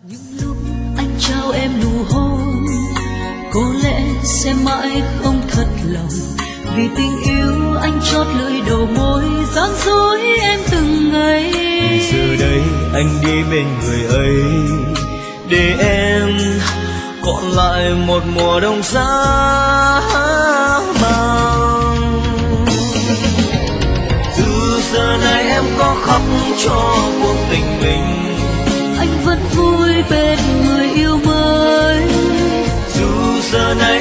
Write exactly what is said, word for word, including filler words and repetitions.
Những lúc anh trao em nụ hôn, có lẽ sẽ mãi không thật lòng, vì tình yêu anh chót lưỡi đầu môi gian dối em từng ngày. Giờ đây anh đi bên người ấy, để em còn lại một mùa đông giá băng. Dù giờ này em có khóc cho cuộc tình mình, anh vẫn vui bên người yêu mới. Dù giờ này